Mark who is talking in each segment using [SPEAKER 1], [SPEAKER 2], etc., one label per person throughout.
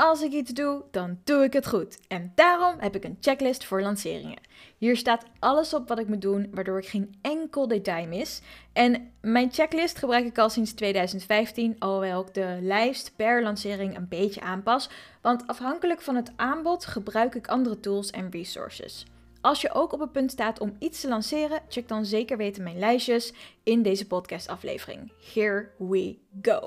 [SPEAKER 1] als ik iets doe, dan doe ik het goed. En daarom heb ik een checklist voor lanceringen. Hier staat alles op wat ik moet doen, waardoor ik geen enkel detail mis. En mijn checklist gebruik ik al sinds 2015, alhoewel ik de lijst per lancering een beetje aanpas. Want afhankelijk van het aanbod gebruik ik andere tools en resources. Als je ook op het punt staat om iets te lanceren, check dan zeker weten mijn lijstjes in deze podcastaflevering. Here we go!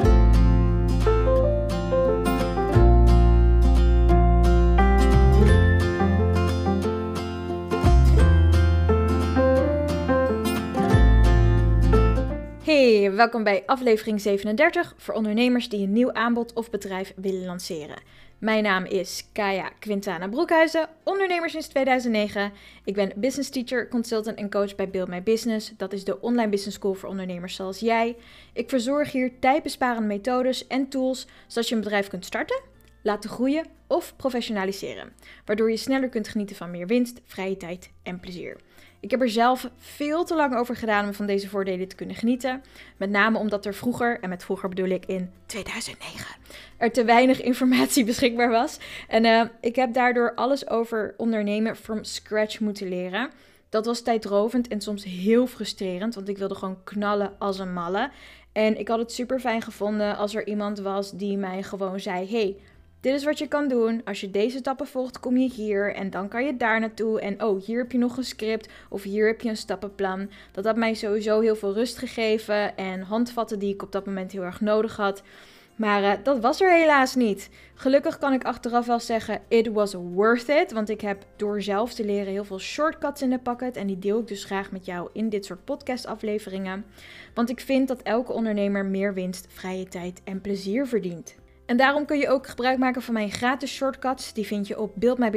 [SPEAKER 1] Hey, welkom bij aflevering 37 voor ondernemers die een nieuw aanbod of bedrijf willen lanceren. Mijn naam is Kaya Quintana Broekhuizen, ondernemer sinds 2009. Ik ben business teacher, consultant en coach bij Build My Business. Dat is de online business school voor ondernemers zoals jij. Ik verzorg hier tijdbesparende methodes en tools zodat je een bedrijf kunt starten, laten groeien of professionaliseren. Waardoor je sneller kunt genieten van meer winst, vrije tijd en plezier. Ik heb er zelf veel te lang over gedaan om van deze voordelen te kunnen genieten. Met name omdat er vroeger, en met vroeger bedoel ik in 2009, er te weinig informatie beschikbaar was. En ik heb daardoor alles over ondernemen from scratch moeten leren. Dat was tijdrovend en soms heel frustrerend, want ik wilde gewoon knallen als een malle. En ik had het super fijn gevonden als er iemand was die mij gewoon zei: hey, dit is wat je kan doen. Als je deze stappen volgt, kom je hier en dan kan je daar naartoe. En oh, hier heb je nog een script of hier heb je een stappenplan. Dat had mij sowieso heel veel rust gegeven en handvatten die ik op dat moment heel erg nodig had. Maar dat was er helaas niet. Gelukkig kan ik achteraf wel zeggen, it was worth it. Want ik heb door zelf te leren heel veel shortcuts in de pakket. En die deel ik dus graag met jou in dit soort podcastafleveringen. Want ik vind dat elke ondernemer meer winst, vrije tijd en plezier verdient. En daarom kun je ook gebruik maken van mijn gratis shortcuts. Die vind je op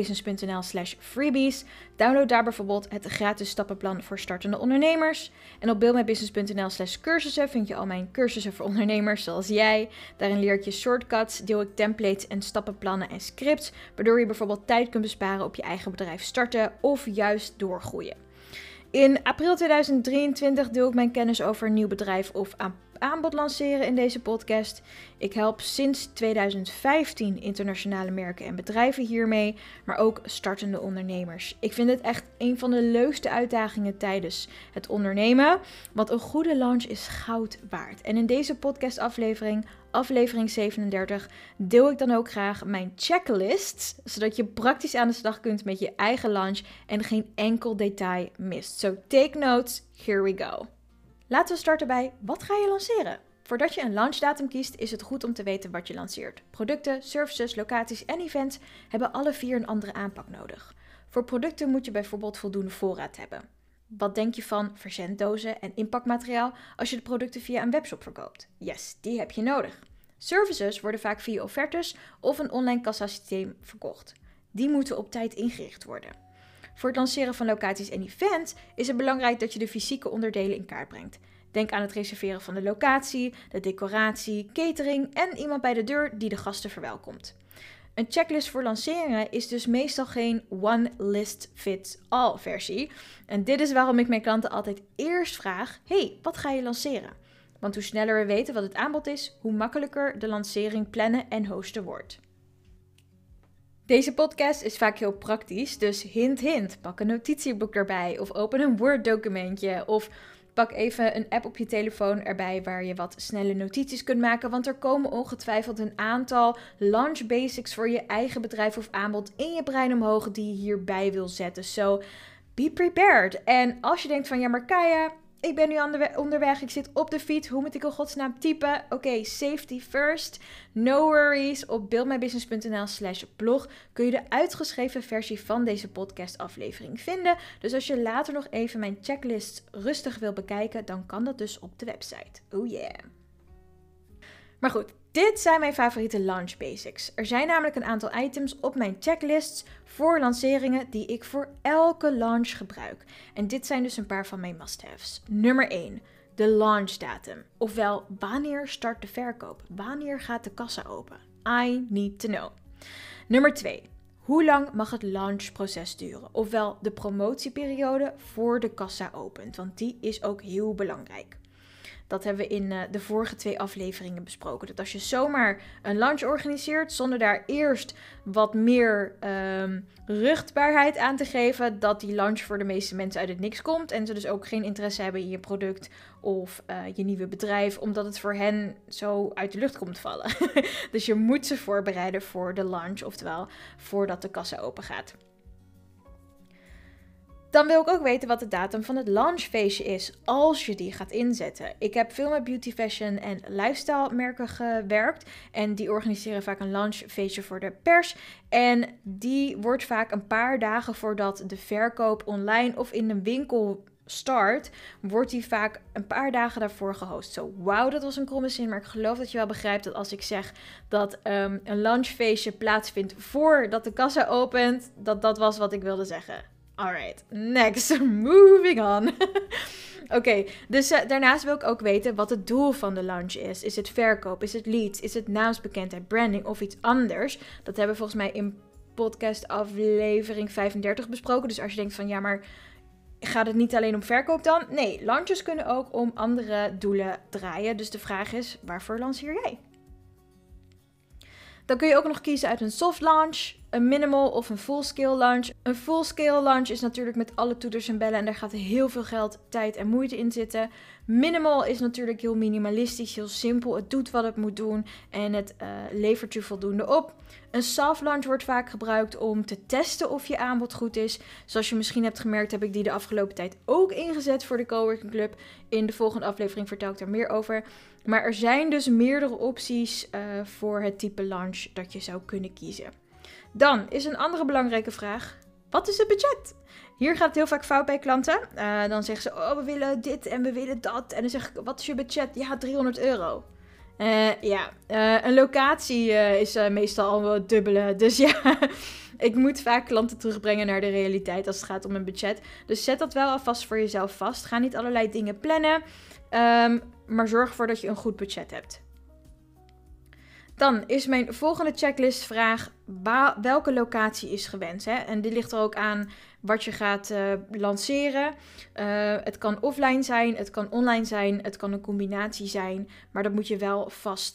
[SPEAKER 1] buildmybusiness.nl/freebies. Download daar bijvoorbeeld het gratis stappenplan voor startende ondernemers. En op buildmybusiness.nl/cursussen vind je al mijn cursussen voor ondernemers zoals jij. Daarin leer ik je shortcuts, deel ik templates en stappenplannen en scripts. Waardoor je bijvoorbeeld tijd kunt besparen op je eigen bedrijf starten of juist doorgroeien. In april 2023 deel ik mijn kennis over een nieuw bedrijf of aanbod lanceren in deze podcast. Ik help sinds 2015 internationale merken en bedrijven hiermee, maar ook startende ondernemers. Ik vind het echt een van de leukste uitdagingen tijdens het ondernemen, want een goede launch is goud waard. En in deze podcastaflevering, aflevering 37, deel ik dan ook graag mijn checklists, zodat je praktisch aan de slag kunt met je eigen launch en geen enkel detail mist. So take notes, here we go. Laten we starten bij, wat ga je lanceren? Voordat je een launchdatum kiest, is het goed om te weten wat je lanceert. Producten, services, locaties en events hebben alle 4 een andere aanpak nodig. Voor producten moet je bijvoorbeeld voldoende voorraad hebben. Wat denk je van verzenddozen en inpakmateriaal als je de producten via een webshop verkoopt? Yes, die heb je nodig. Services worden vaak via offertes of een online kassasysteem verkocht. Die moeten op tijd ingericht worden. Voor het lanceren van locaties en events is het belangrijk dat je de fysieke onderdelen in kaart brengt. Denk aan het reserveren van de locatie, de decoratie, catering en iemand bij de deur die de gasten verwelkomt. Een checklist voor lanceringen is dus meestal geen one list fits all versie. En dit is waarom ik mijn klanten altijd eerst vraag: hey, wat ga je lanceren? Want hoe sneller we weten wat het aanbod is, hoe makkelijker de lancering plannen en hosten wordt. Deze podcast is vaak heel praktisch, dus hint hint, pak een notitieboek erbij of open een Word documentje of pak even een app op je telefoon erbij waar je wat snelle notities kunt maken, want er komen ongetwijfeld een aantal launch basics voor je eigen bedrijf of aanbod in je brein omhoog die je hierbij wil zetten. So, be prepared. En als je denkt van ja, maar Kaya, ik ben nu onderweg, ik zit op de fiets, hoe moet ik in godsnaam typen? Oké, safety first, no worries. Op buildmybusiness.nl/blog kun je de uitgeschreven versie van deze podcastaflevering vinden. Dus als je later nog even mijn checklist rustig wil bekijken, dan kan dat dus op de website. Oh yeah. Maar goed, dit zijn mijn favoriete launch basics. Er zijn namelijk een aantal items op mijn checklists voor lanceringen die ik voor elke launch gebruik. En dit zijn dus een paar van mijn must-haves. Nummer 1, de launchdatum. Ofwel, wanneer start de verkoop? Wanneer gaat de kassa open? I need to know. Nummer 2, hoe lang mag het launchproces duren? Ofwel, de promotieperiode voor de kassa opent, want die is ook heel belangrijk. Dat hebben we in de vorige 2 afleveringen besproken. Dat als je zomaar een lunch organiseert, zonder daar eerst wat meer ruchtbaarheid aan te geven, dat die lunch voor de meeste mensen uit het niks komt. En ze dus ook geen interesse hebben in je product of je nieuwe bedrijf, omdat het voor hen zo uit de lucht komt vallen. Dus je moet ze voorbereiden voor de lunch, oftewel voordat de kassa open gaat. Dan wil ik ook weten wat de datum van het launchfeestje is, als je die gaat inzetten. Ik heb veel met beauty, fashion en lifestyle merken gewerkt. En die organiseren vaak een launchfeestje voor de pers. En die wordt vaak een paar dagen voordat de verkoop online of in een winkel start, wordt die vaak een paar dagen daarvoor gehost. Zo, wauw, dat was een kromme zin, maar ik geloof dat je wel begrijpt dat als ik zeg dat een launchfeestje plaatsvindt voordat de kassa opent, dat was wat ik wilde zeggen. Alright, next, moving on. Oké, dus daarnaast wil ik ook weten wat het doel van de launch is. Is het verkoop, is het leads, is het naamsbekendheid, branding of iets anders? Dat hebben we volgens mij in podcast aflevering 35 besproken. Dus als je denkt van ja, maar gaat het niet alleen om verkoop dan? Nee, launches kunnen ook om andere doelen draaien. Dus de vraag is, waarvoor lanceer jij? Dan kun je ook nog kiezen uit een soft launch, een minimal of een full-scale launch. Een full-scale launch is natuurlijk met alle toeters en bellen en daar gaat heel veel geld, tijd en moeite in zitten. Minimal is natuurlijk heel minimalistisch, heel simpel. Het doet wat het moet doen en het levert je voldoende op. Een soft launch wordt vaak gebruikt om te testen of je aanbod goed is. Zoals je misschien hebt gemerkt, heb ik die de afgelopen tijd ook ingezet voor de Coworking Club. In de volgende aflevering vertel ik daar meer over. Maar er zijn dus meerdere opties voor het type launch dat je zou kunnen kiezen. Dan is een andere belangrijke vraag: wat is het budget? Hier gaat het heel vaak fout bij klanten. Dan zeggen ze, oh, we willen dit en we willen dat. En dan zeg ik, wat is je budget? Ja, €300. Een locatie is meestal al wel het dubbele. Dus ja, ik moet vaak klanten terugbrengen naar de realiteit als het gaat om een budget. Dus zet dat wel alvast voor jezelf vast. Ga niet allerlei dingen plannen. Maar zorg ervoor dat je een goed budget hebt. Dan is mijn volgende checklistvraag: welke locatie is gewenst? Hè? En dit ligt er ook aan wat je gaat lanceren. Het kan offline zijn, het kan online zijn, het kan een combinatie zijn. Maar dat moet je wel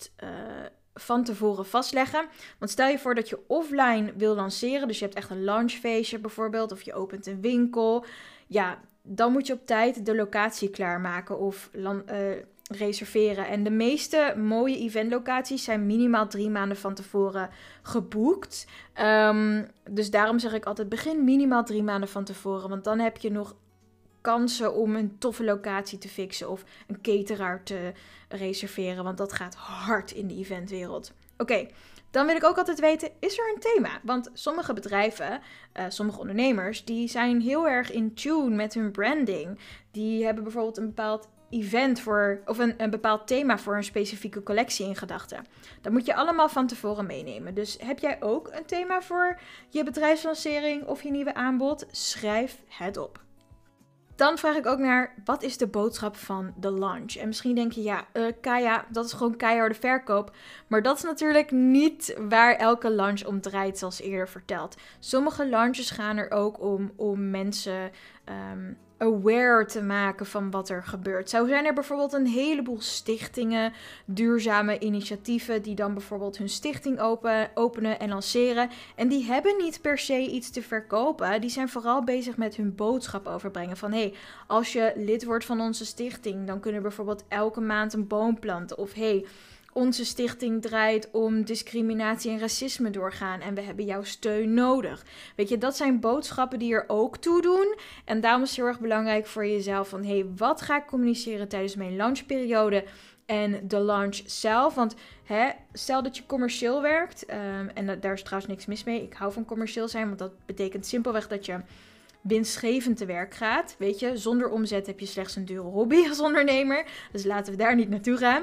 [SPEAKER 1] van tevoren vastleggen. Want stel je voor dat je offline wil lanceren. Dus je hebt echt een launchfeestje bijvoorbeeld. Of je opent een winkel. Ja, dan moet je op tijd de locatie klaarmaken of reserveren. En de meeste mooie eventlocaties zijn minimaal 3 maanden van tevoren geboekt. Dus daarom zeg ik altijd, begin minimaal 3 maanden van tevoren. Want dan heb je nog kansen om een toffe locatie te fixen of een cateraar te reserveren. Want dat gaat hard in de eventwereld. Oké. Dan wil ik ook altijd weten, is er een thema? Want sommige bedrijven, sommige ondernemers, die zijn heel erg in tune met hun branding. Die hebben bijvoorbeeld een bepaald event of een bepaald thema voor een specifieke collectie in gedachten. Dat moet je allemaal van tevoren meenemen. Dus heb jij ook een thema voor je bedrijfslancering of je nieuwe aanbod? Schrijf het op. Dan vraag ik ook naar, wat is de boodschap van de launch? En misschien denk je, ja, Kaya, dat is gewoon keiharde verkoop. Maar dat is natuurlijk niet waar elke launch om draait, zoals eerder verteld. Sommige launches gaan er ook om mensen aware te maken van wat er gebeurt. Zo zijn er bijvoorbeeld een heleboel stichtingen, duurzame initiatieven die dan bijvoorbeeld hun stichting openen en lanceren. En die hebben niet per se iets te verkopen. Die zijn vooral bezig met hun boodschap overbrengen. Van hey, als je lid wordt van onze stichting, dan kunnen we bijvoorbeeld elke maand een boom planten. Of hey, onze stichting draait om discriminatie en racisme doorgaan en we hebben jouw steun nodig. Weet je, dat zijn boodschappen die er ook toe doen. En daarom is het heel erg belangrijk voor jezelf van, hey, wat ga ik communiceren tijdens mijn launchperiode en de launch zelf? Want stel dat je commercieel werkt, en daar is trouwens niks mis mee. Ik hou van commercieel zijn, want dat betekent simpelweg dat je winstgevend te werk gaat. Weet je, zonder omzet heb je slechts een dure hobby als ondernemer. Dus laten we daar niet naartoe gaan.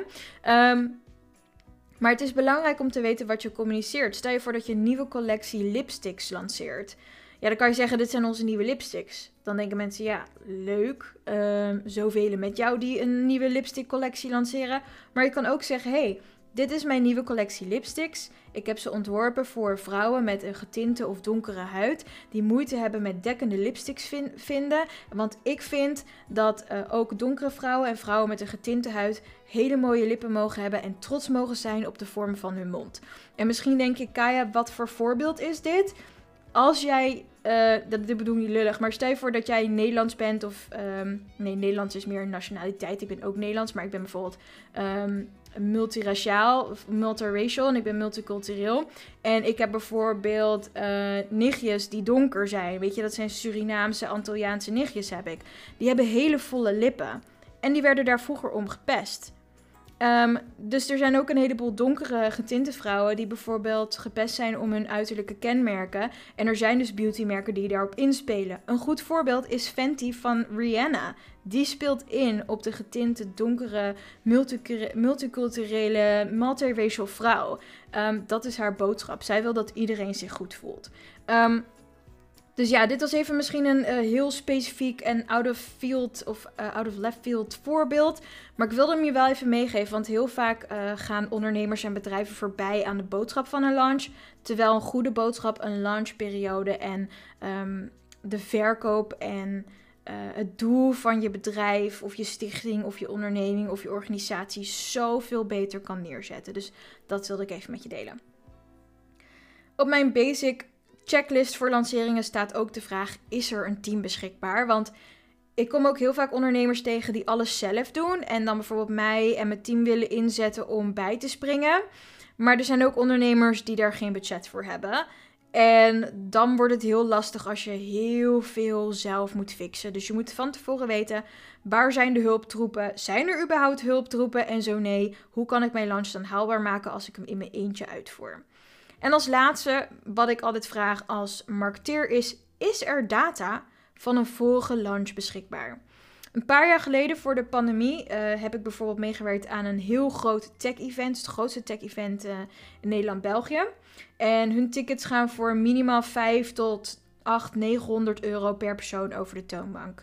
[SPEAKER 1] Maar het is belangrijk om te weten wat je communiceert. Stel je voor dat je een nieuwe collectie lipsticks lanceert. Ja, dan kan je zeggen, dit zijn onze nieuwe lipsticks. Dan denken mensen, ja, leuk. Zoveel met jou die een nieuwe lipstick collectie lanceren. Maar je kan ook zeggen, hey, Dit is mijn nieuwe collectie lipsticks. Ik heb ze ontworpen voor vrouwen met een getinte of donkere huid die moeite hebben met dekkende lipsticks vinden. Want ik vind dat ook donkere vrouwen en vrouwen met een getinte huid hele mooie lippen mogen hebben en trots mogen zijn op de vorm van hun mond. En misschien denk je, Kaya, wat voor voorbeeld is dit? Als jij, dit bedoel ik niet lullig, maar stel je voor dat jij Nederlands bent of... nee, Nederlands is meer een nationaliteit. Ik ben ook Nederlands, maar ik ben bijvoorbeeld multiraciaal of multiracial en ik ben multicultureel. En ik heb bijvoorbeeld nichtjes die donker zijn. Weet je, dat zijn Surinaamse, Antilliaanse nichtjes heb ik. Die hebben hele volle lippen. En die werden daar vroeger om gepest. Dus er zijn ook een heleboel donkere getinte vrouwen die bijvoorbeeld gepest zijn om hun uiterlijke kenmerken. En er zijn dus beautymerken die daarop inspelen. Een goed voorbeeld is Fenty van Rihanna. Die speelt in op de getinte, donkere, multiculturele, multiracial vrouw. Dat is haar boodschap. Zij wil dat iedereen zich goed voelt. Dus ja, dit was even misschien een heel specifiek en out of left field voorbeeld. Maar ik wilde hem je wel even meegeven, want heel vaak gaan ondernemers en bedrijven voorbij aan de boodschap van een launch. Terwijl een goede boodschap, een launchperiode en de verkoop en het doel van je bedrijf of je stichting of je onderneming of je organisatie zoveel beter kan neerzetten. Dus dat wilde ik even met je delen. Op mijn basic checklist voor lanceringen staat ook de vraag, is er een team beschikbaar? Want ik kom ook heel vaak ondernemers tegen die alles zelf doen en dan bijvoorbeeld mij en mijn team willen inzetten om bij te springen. Maar er zijn ook ondernemers die daar geen budget voor hebben. En dan wordt het heel lastig als je heel veel zelf moet fixen. Dus je moet van tevoren weten, waar zijn de hulptroepen? Zijn er überhaupt hulptroepen? En zo nee, hoe kan ik mijn launch dan haalbaar maken als ik hem in mijn eentje uitvoer? En als laatste, wat ik altijd vraag als marketeer is er data van een vorige launch beschikbaar? Een paar jaar geleden voor de pandemie heb ik bijvoorbeeld meegewerkt aan een heel groot tech-event. Het grootste tech-event in Nederland-België. En hun tickets gaan voor minimaal 5 tot 900 euro per persoon over de toonbank.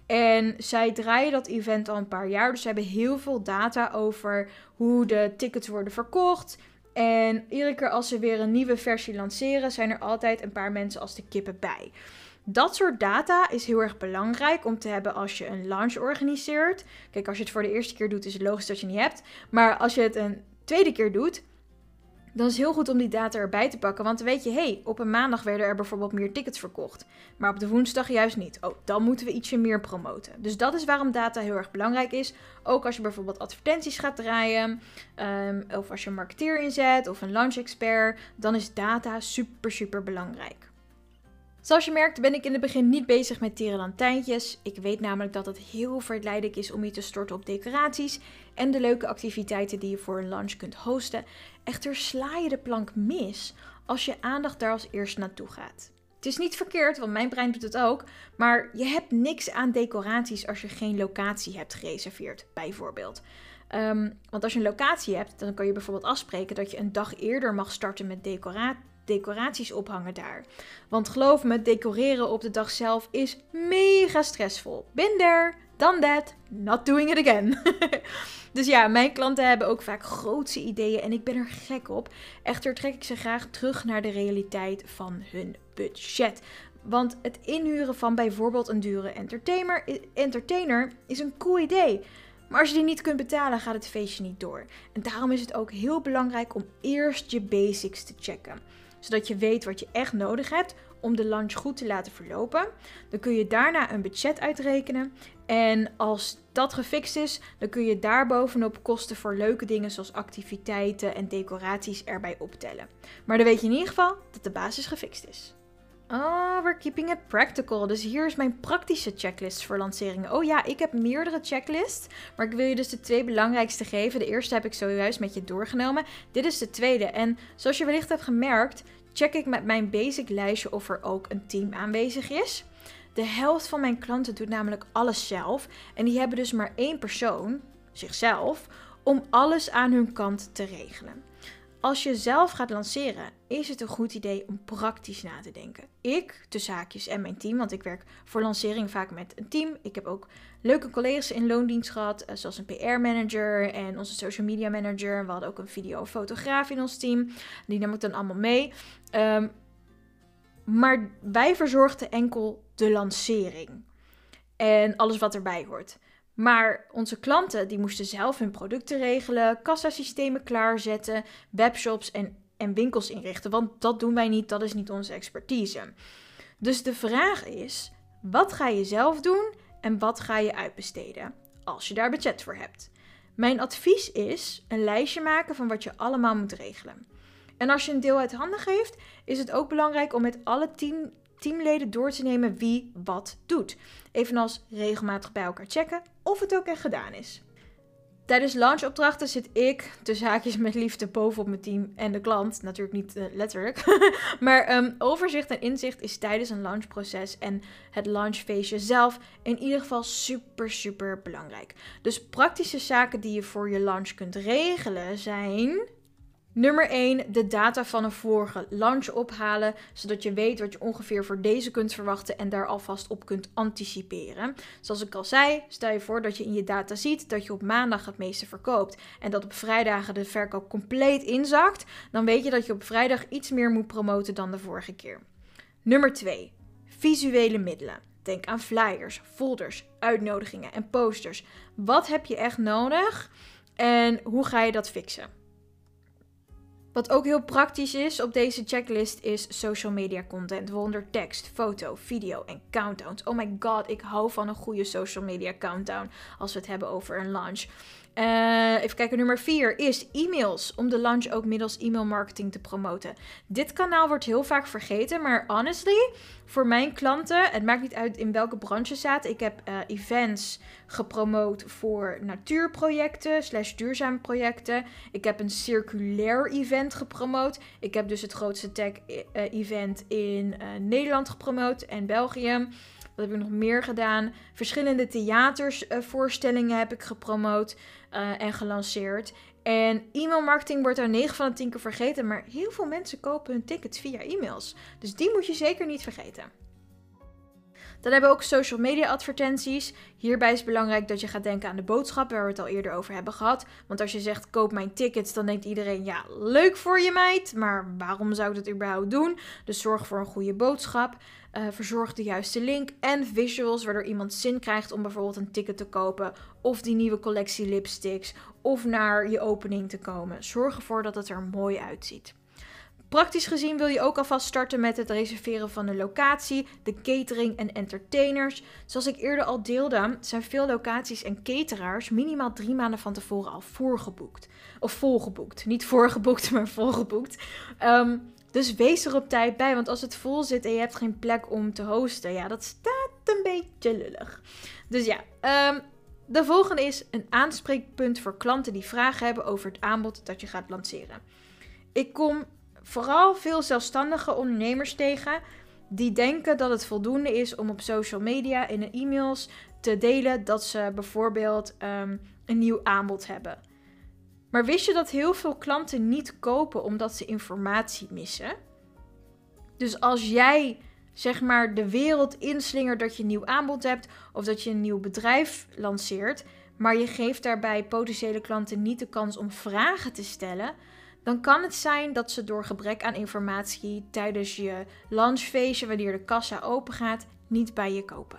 [SPEAKER 1] En zij draaien dat event al een paar jaar. Dus ze hebben heel veel data over hoe de tickets worden verkocht. En iedere keer als ze weer een nieuwe versie lanceren, zijn er altijd een paar mensen als de kippen bij. Dat soort data is heel erg belangrijk om te hebben als je een launch organiseert. Kijk, als je het voor de eerste keer doet, is het logisch dat je niet hebt. Maar als je het een tweede keer doet, dan is het heel goed om die data erbij te pakken. Want dan weet je, op een maandag werden er bijvoorbeeld meer tickets verkocht. Maar op de woensdag juist niet. Oh, dan moeten we ietsje meer promoten. Dus dat is waarom data heel erg belangrijk is. Ook als je bijvoorbeeld advertenties gaat draaien. Of als je een marketeer inzet of een launch expert. Dan is data super, super belangrijk. Zoals je merkt ben ik in het begin niet bezig met tierenlantijntjes. Ik weet namelijk dat het heel verleidelijk is om je te storten op decoraties en de leuke activiteiten die je voor een launch kunt hosten. Echter sla je de plank mis als je aandacht daar als eerst naartoe gaat. Het is niet verkeerd, want mijn brein doet het ook, maar je hebt niks aan decoraties als je geen locatie hebt gereserveerd, bijvoorbeeld. Want als je een locatie hebt, dan kan je bijvoorbeeld afspreken dat je een dag eerder mag starten met decoraties ophangen daar. Want geloof me, decoreren op de dag zelf is mega stressvol. Been there, done that, not doing it again. Dus ja, mijn klanten hebben ook vaak grootse ideeën en ik ben er gek op. Echter trek ik ze graag terug naar de realiteit van hun budget. Want het inhuren van bijvoorbeeld een dure entertainer is een cool idee. Maar als je die niet kunt betalen, gaat het feestje niet door. En daarom is het ook heel belangrijk om eerst je basics te checken. Zodat je weet wat je echt nodig hebt om de launch goed te laten verlopen. Dan kun je daarna een budget uitrekenen. En als dat gefixt is, dan kun je daarbovenop kosten voor leuke dingen zoals activiteiten en decoraties erbij optellen. Maar dan weet je in ieder geval dat de basis gefixt is. Oh, we're keeping it practical. Dus hier is mijn praktische checklist voor lanceringen. Oh ja, ik heb meerdere checklists, maar ik wil je dus de 2 belangrijkste geven. De eerste heb ik zojuist met je doorgenomen. Dit is de tweede. En zoals je wellicht hebt gemerkt, check ik met mijn basic lijstje of er ook een team aanwezig is. De helft van mijn klanten doet namelijk alles zelf. En die hebben dus maar 1 persoon, zichzelf, om alles aan hun kant te regelen. Als je zelf gaat lanceren, is het een goed idee om praktisch na te denken. Ik, tussen haakjes, en mijn team, want ik werk voor lancering vaak met een team. Ik heb ook leuke collega's in loondienst gehad, zoals een PR-manager en onze social media manager. We hadden ook een videofotograaf in ons team. Die nam ik dan allemaal mee. Maar wij verzorgden enkel de lancering en alles wat erbij hoort. Maar onze klanten die moesten zelf hun producten regelen, kassasystemen klaarzetten, webshops en winkels inrichten. Want dat doen wij niet, dat is niet onze expertise. Dus de vraag is, wat ga je zelf doen en wat ga je uitbesteden als je daar budget voor hebt? Mijn advies is een lijstje maken van wat je allemaal moet regelen. En als je een deel uit handen geeft, is het ook belangrijk om met alle teamleden door te nemen wie wat doet. Evenals regelmatig bij elkaar checken of het ook echt gedaan is. Tijdens launchopdrachten zit ik, tussen haakjes met liefde, bovenop mijn team en de klant. Natuurlijk niet letterlijk. Maar overzicht en inzicht is tijdens een launchproces en het launchfeestje zelf in ieder geval super belangrijk. Dus praktische zaken die je voor je launch kunt regelen zijn: nummer 1, de data van een vorige launch ophalen, zodat je weet wat je ongeveer voor deze kunt verwachten en daar alvast op kunt anticiperen. Zoals ik al zei, stel je voor dat je in je data ziet dat je op maandag het meeste verkoopt en dat op vrijdagen de verkoop compleet inzakt, dan weet je dat je op vrijdag iets meer moet promoten dan de vorige keer. Nummer 2, visuele middelen. Denk aan flyers, folders, uitnodigingen en posters. Wat heb je echt nodig en hoe ga je dat fixen? Wat ook heel praktisch is op deze checklist is social media content. Waaronder tekst, foto, video en countdowns. Oh my god, ik hou van een goede social media countdown als we het hebben over een launch. Even kijken, nummer 4 is e-mails. Om de launch ook middels e-mail marketing te promoten. Dit kanaal wordt heel vaak vergeten, maar honestly, voor mijn klanten, het maakt niet uit in welke branche ze zaten. Ik heb events gepromoot voor natuurprojecten / duurzame projecten. Ik heb een circulair event gepromoot. Ik heb dus het grootste tech event in Nederland gepromoot en België. Wat heb ik nog meer gedaan? Verschillende theatersvoorstellingen heb ik gepromoot en gelanceerd. En e-mailmarketing wordt daar 9 van de 10 keer vergeten. Maar heel veel mensen kopen hun tickets via e-mails. Dus die moet je zeker niet vergeten. Dan hebben we ook social media advertenties. Hierbij is het belangrijk dat je gaat denken aan de boodschap waar we het al eerder over hebben gehad. Want als je zegt koop mijn tickets, dan denkt iedereen ja, leuk voor je meid. Maar waarom zou ik dat überhaupt doen? Dus zorg voor een goede boodschap. Verzorg de juiste link en visuals waardoor iemand zin krijgt om bijvoorbeeld een ticket te kopen. Of die nieuwe collectie lipsticks. Of naar je opening te komen. Zorg ervoor dat het er mooi uitziet. Praktisch gezien wil je ook alvast starten met het reserveren van de locatie, de catering en entertainers. Zoals ik eerder al deelde, zijn veel locaties en cateraars minimaal 3 maanden van tevoren al voorgeboekt. Of volgeboekt. Niet voorgeboekt, maar volgeboekt. Dus wees er op tijd bij, want als het vol zit en je hebt geen plek om te hosten, ja, dat staat een beetje lullig. Dus ja, de volgende is een aanspreekpunt voor klanten die vragen hebben over het aanbod dat je gaat lanceren. Ik kom vooral veel zelfstandige ondernemers tegen die denken dat het voldoende is om op social media en in e-mails te delen dat ze bijvoorbeeld een nieuw aanbod hebben. Maar wist je dat heel veel klanten niet kopen omdat ze informatie missen? Dus als jij zeg maar de wereld inslingert dat je een nieuw aanbod hebt of dat je een nieuw bedrijf lanceert, maar je geeft daarbij potentiële klanten niet de kans om vragen te stellen, dan kan het zijn dat ze door gebrek aan informatie tijdens je launchfeestje, wanneer de kassa open gaat, niet bij je kopen.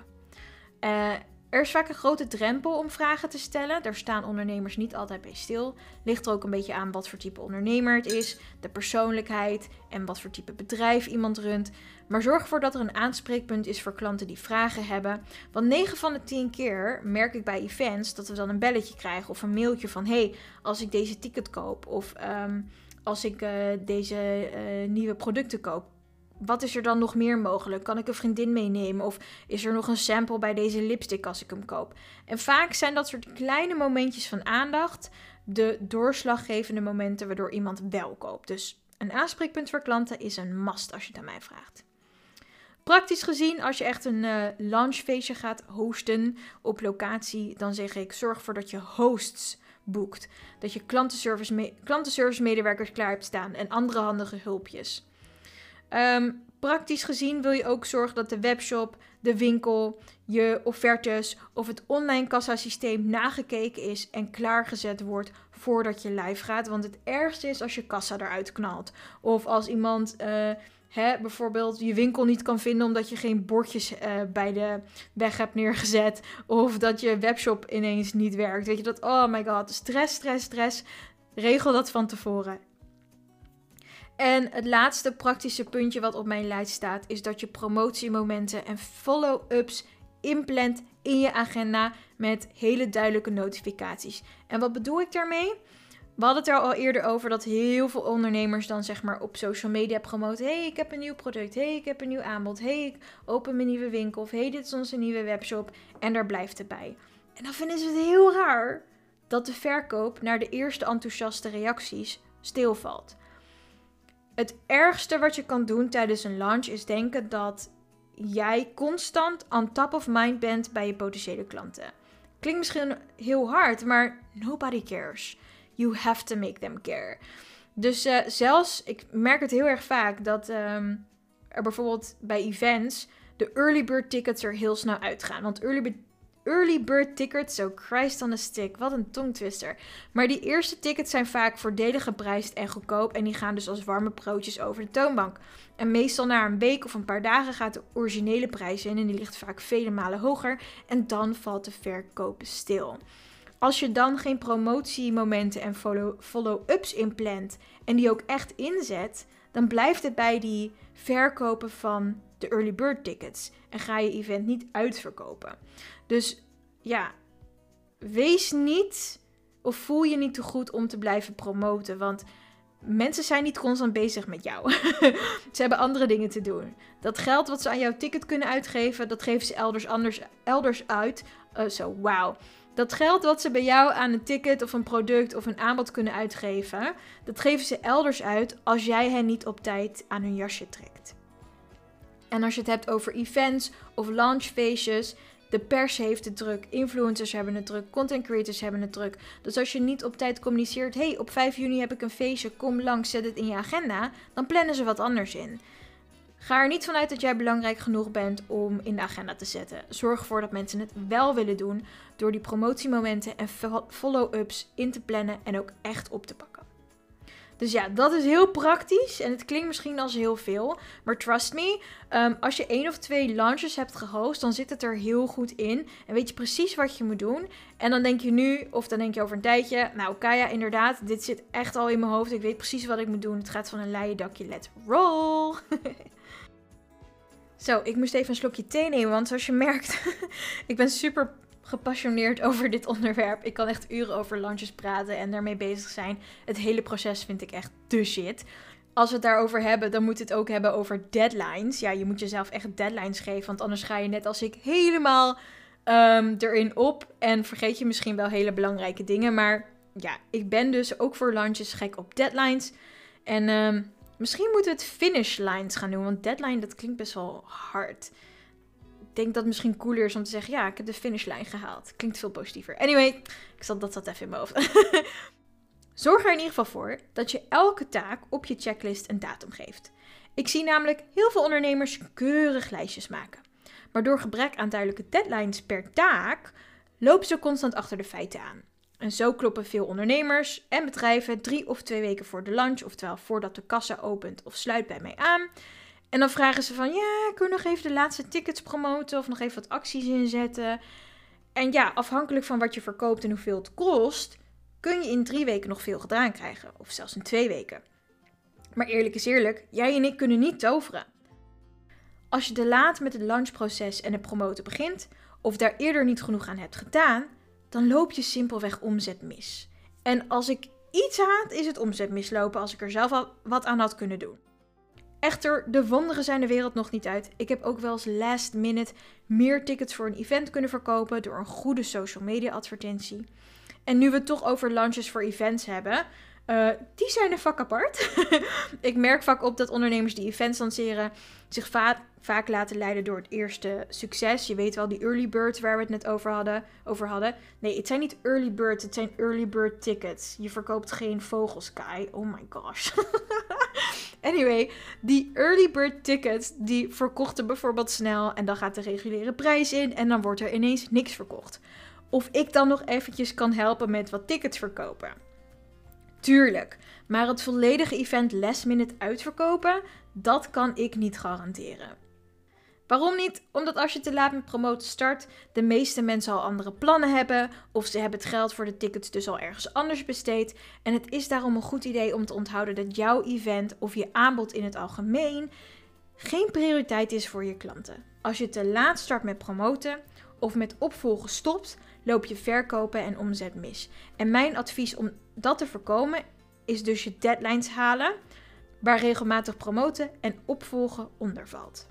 [SPEAKER 1] Er is vaak een grote drempel om vragen te stellen. Daar staan ondernemers niet altijd bij stil. Ligt er ook een beetje aan wat voor type ondernemer het is, de persoonlijkheid en wat voor type bedrijf iemand runt. Maar zorg ervoor dat er een aanspreekpunt is voor klanten die vragen hebben. Want 9 van de 10 keer merk ik bij events dat we dan een belletje krijgen of een mailtje van hey, als ik deze ticket koop of als ik deze nieuwe producten koop. Wat is er dan nog meer mogelijk? Kan ik een vriendin meenemen? Of is er nog een sample bij deze lipstick als ik hem koop? En vaak zijn dat soort kleine momentjes van aandacht de doorslaggevende momenten waardoor iemand wel koopt. Dus een aanspreekpunt voor klanten is een must als je het aan mij vraagt. Praktisch gezien, als je echt een launchfeestje gaat hosten op locatie, dan zeg ik zorg ervoor dat je hosts boekt. Dat je klantenservice medewerkers klaar hebt staan en andere handige hulpjes. Praktisch gezien wil je ook zorgen dat de webshop, de winkel, je offertes of het online kassasysteem nagekeken is en klaargezet wordt voordat je live gaat. Want het ergste is als je kassa eruit knalt. Of als iemand bijvoorbeeld je winkel niet kan vinden omdat je geen bordjes bij de weg hebt neergezet. Of dat je webshop ineens niet werkt. Weet je dat? Oh my god, stress. Regel dat van tevoren. En het laatste praktische puntje wat op mijn lijst staat is dat je promotiemomenten en follow-ups inplant in je agenda met hele duidelijke notificaties. En wat bedoel ik daarmee? We hadden het er al eerder over dat heel veel ondernemers dan zeg maar op social media promoten. Hey, ik heb een nieuw product. Hey, ik heb een nieuw aanbod. Hey, ik open mijn nieuwe winkel. Of hey, dit is onze nieuwe webshop. En daar blijft het bij. En dan vinden ze het heel raar dat de verkoop naar de eerste enthousiaste reacties stilvalt. Het ergste wat je kan doen tijdens een launch is denken dat jij constant on top of mind bent bij je potentiële klanten. Klinkt misschien heel hard, maar nobody cares. You have to make them care. Dus zelfs, ik merk het heel erg vaak dat er bijvoorbeeld bij events de early bird tickets er heel snel uitgaan. Want early bird tickets, so Christ on a stick, wat een tongtwister. Maar die eerste tickets zijn vaak voordelig geprijsd en goedkoop en die gaan dus als warme broodjes over de toonbank. En meestal na een week of een paar dagen gaat de originele prijs in en die ligt vaak vele malen hoger en dan valt de verkoop stil. Als je dan geen promotiemomenten en follow-ups inplant en die ook echt inzet, dan blijft het bij die verkopen van de early bird tickets en ga je event niet uitverkopen. Dus ja, wees niet of voel je niet te goed om te blijven promoten, want mensen zijn niet constant bezig met jou. Ze hebben andere dingen te doen. Dat geld wat ze aan jouw ticket kunnen uitgeven, dat geven ze elders uit. Wauw. Dat geld wat ze bij jou aan een ticket of een product of een aanbod kunnen uitgeven, dat geven ze elders uit als jij hen niet op tijd aan hun jasje trekt. En als je het hebt over events of launchfeestjes, de pers heeft het druk, influencers hebben het druk, content creators hebben het druk. Dus als je niet op tijd communiceert, hey, op 5 juni heb ik een feestje, kom langs, zet het in je agenda, dan plannen ze wat anders in. Ga er niet vanuit dat jij belangrijk genoeg bent om in de agenda te zetten. Zorg ervoor dat mensen het wel willen doen door die promotiemomenten en follow-ups in te plannen en ook echt op te pakken. Dus ja, dat is heel praktisch en het klinkt misschien als heel veel. Maar trust me, als je 1 of 2 launches hebt gehost, dan zit het er heel goed in. En weet je precies wat je moet doen. En dan denk je nu, of dan denk je over een tijdje, nou Kaya, inderdaad, dit zit echt al in mijn hoofd. Ik weet precies wat ik moet doen. Het gaat van een leien dakje, let's roll! Zo, ik moest even een slokje thee nemen, want zoals je merkt, ik ben super gepassioneerd over dit onderwerp. Ik kan echt uren over launches praten en daarmee bezig zijn. Het hele proces vind ik echt de shit. Als we het daarover hebben, dan moet het ook hebben over deadlines. Ja, je moet jezelf echt deadlines geven, want anders ga je net als ik helemaal erin op en vergeet je misschien wel hele belangrijke dingen. Maar ja, ik ben dus ook voor launches gek op deadlines. En misschien moeten we het finish lines gaan doen, want deadline, dat klinkt best wel hard. Ik denk dat het misschien cooler is om te zeggen, ja, ik heb de finishlijn gehaald. Klinkt veel positiever. Anyway, dat zat even in mijn hoofd. Zorg er in ieder geval voor dat je elke taak op je checklist een datum geeft. Ik zie namelijk heel veel ondernemers keurig lijstjes maken. Maar door gebrek aan duidelijke deadlines per taak, lopen ze constant achter de feiten aan. En zo kloppen veel ondernemers en bedrijven 3 of 2 weken voor de launch, oftewel voordat de kassa opent of sluit bij mij aan. En dan vragen ze van, ja, kun je nog even de laatste tickets promoten of nog even wat acties inzetten? En ja, afhankelijk van wat je verkoopt en hoeveel het kost, kun je in 3 weken nog veel gedaan krijgen. Of zelfs in 2 weken. Maar eerlijk is eerlijk, jij en ik kunnen niet toveren. Als je te laat met het launchproces en het promoten begint, of daar eerder niet genoeg aan hebt gedaan, dan loop je simpelweg omzet mis. En als ik iets haat, is het omzet mislopen als ik er zelf al wat aan had kunnen doen. Echter, de wonderen zijn de wereld nog niet uit. Ik heb ook wel eens last minute meer tickets voor een event kunnen verkopen door een goede social media advertentie. En nu we het toch over launches voor events hebben, die zijn een vak apart. Ik merk vaak op dat ondernemers die events lanceren zich vaak laten leiden door het eerste succes. Je weet wel, die early bird waar we het net over hadden. Nee, het zijn niet early birds, het zijn early bird tickets. Je verkoopt geen vogels, Kai. Oh my gosh. Anyway, die early bird tickets, die verkochten bijvoorbeeld snel. En dan gaat de reguliere prijs in en dan wordt er ineens niks verkocht. Of ik dan nog eventjes kan helpen met wat tickets verkopen. Tuurlijk, maar het volledige event last minute uitverkopen, dat kan ik niet garanderen. Waarom niet? Omdat als je te laat met promoten start, de meeste mensen al andere plannen hebben, of ze hebben het geld voor de tickets dus al ergens anders besteed. En het is daarom een goed idee om te onthouden dat jouw event of je aanbod in het algemeen geen prioriteit is voor je klanten. Als je te laat start met promoten of met opvolgen stopt, loop je verkopen en omzet mis. En mijn advies om dat te voorkomen is dus je deadlines halen, waar regelmatig promoten en opvolgen onder valt.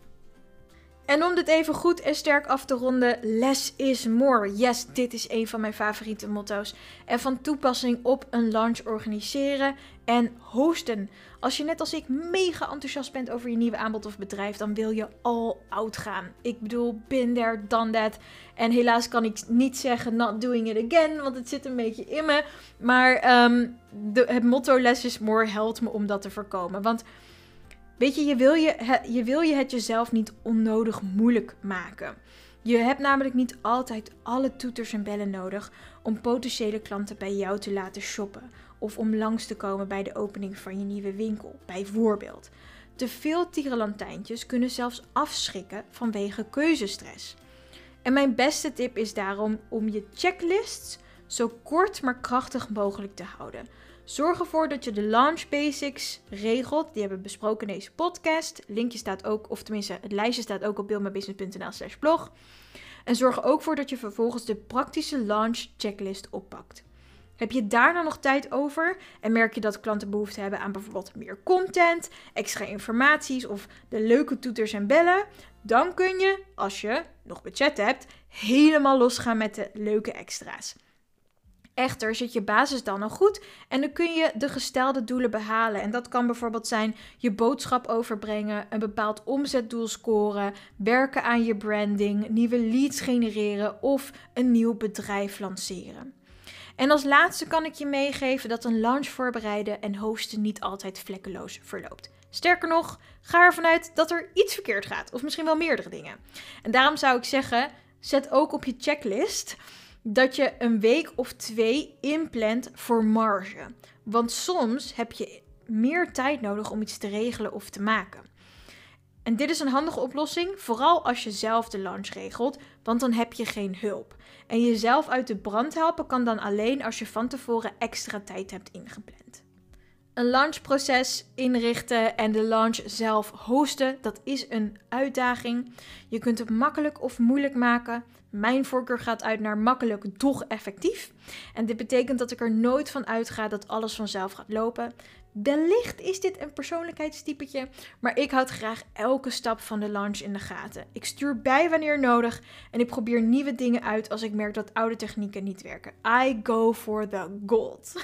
[SPEAKER 1] En om dit even goed en sterk af te ronden, less is more. Yes, dit is een van mijn favoriete motto's. En van toepassing op een launch organiseren en hosten. Als je net als ik mega enthousiast bent over je nieuwe aanbod of bedrijf, dan wil je all out gaan. Ik bedoel, been there, done that. En helaas kan ik niet zeggen not doing it again, want het zit een beetje in me. Maar het motto less is more helpt me om dat te voorkomen. Want weet je, je wil je het jezelf niet onnodig moeilijk maken. Je hebt namelijk niet altijd alle toeters en bellen nodig om potentiële klanten bij jou te laten shoppen. Of om langs te komen bij de opening van je nieuwe winkel, bijvoorbeeld. Te veel tierenlantijntjes kunnen zelfs afschrikken vanwege keuzestress. En mijn beste tip is daarom om je checklists zo kort maar krachtig mogelijk te houden. Zorg ervoor dat je de launch basics regelt. Die hebben we besproken in deze podcast. Linkje staat ook, of tenminste het lijstje staat ook op buildmybusiness.nl/blog. En zorg er ook voor dat je vervolgens de praktische launch checklist oppakt. Heb je daarna nog tijd over en merk je dat klanten behoefte hebben aan bijvoorbeeld meer content, extra informaties of de leuke toeters en bellen, dan kun je, als je nog budget hebt, helemaal losgaan met de leuke extra's. Echter zit je basis dan al goed en dan kun je de gestelde doelen behalen. En dat kan bijvoorbeeld zijn je boodschap overbrengen, een bepaald omzetdoel scoren, werken aan je branding, nieuwe leads genereren of een nieuw bedrijf lanceren. En als laatste kan ik je meegeven dat een launch voorbereiden en hosten niet altijd vlekkeloos verloopt. Sterker nog, ga ervan uit dat er iets verkeerd gaat of misschien wel meerdere dingen. En daarom zou ik zeggen, zet ook op je checklist dat je een week of 2 inplant voor marge. Want soms heb je meer tijd nodig om iets te regelen of te maken. En dit is een handige oplossing, vooral als je zelf de launch regelt, want dan heb je geen hulp. En jezelf uit de brand helpen kan dan alleen als je van tevoren extra tijd hebt ingepland. Een launchproces inrichten en de launch zelf hosten, dat is een uitdaging. Je kunt het makkelijk of moeilijk maken. Mijn voorkeur gaat uit naar makkelijk, doch effectief. En dit betekent dat ik er nooit van uitga dat alles vanzelf gaat lopen. Wellicht is dit een persoonlijkheidstypetje, maar ik houd graag elke stap van de launch in de gaten. Ik stuur bij wanneer nodig en ik probeer nieuwe dingen uit als ik merk dat oude technieken niet werken. I go for the gold.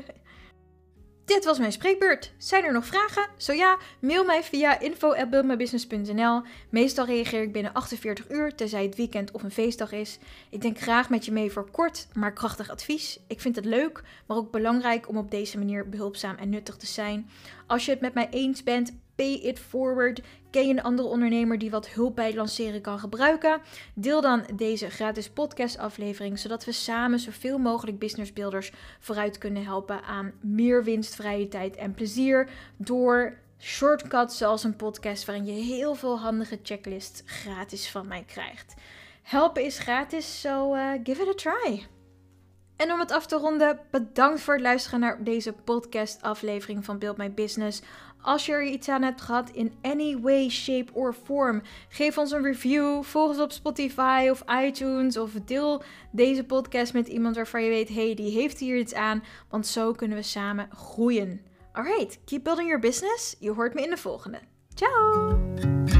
[SPEAKER 1] Dit was mijn spreekbeurt. Zijn er nog vragen? Zo ja, mail mij via info@buildmybusiness.nl. Meestal reageer ik binnen 48 uur, tenzij het weekend of een feestdag is. Ik denk graag met je mee voor kort, maar krachtig advies. Ik vind het leuk, maar ook belangrijk om op deze manier behulpzaam en nuttig te zijn. Als je het met mij eens bent, pay it forward. Ken je een andere ondernemer die wat hulp bij het lanceren kan gebruiken? Deel dan deze gratis podcastaflevering, zodat we samen zoveel mogelijk businessbuilders vooruit kunnen helpen aan meer winst, vrije tijd en plezier door shortcuts zoals een podcast waarin je heel veel handige checklists gratis van mij krijgt. Helpen is gratis, so give it a try. En om het af te ronden, bedankt voor het luisteren naar deze podcastaflevering van Build My Business. Als je er iets aan hebt gehad in any way, shape or form, geef ons een review, volg ons op Spotify of iTunes of deel deze podcast met iemand waarvan je weet, hey, die heeft hier iets aan, want zo kunnen we samen groeien. Alright, keep building your business. Je hoort me in de volgende. Ciao!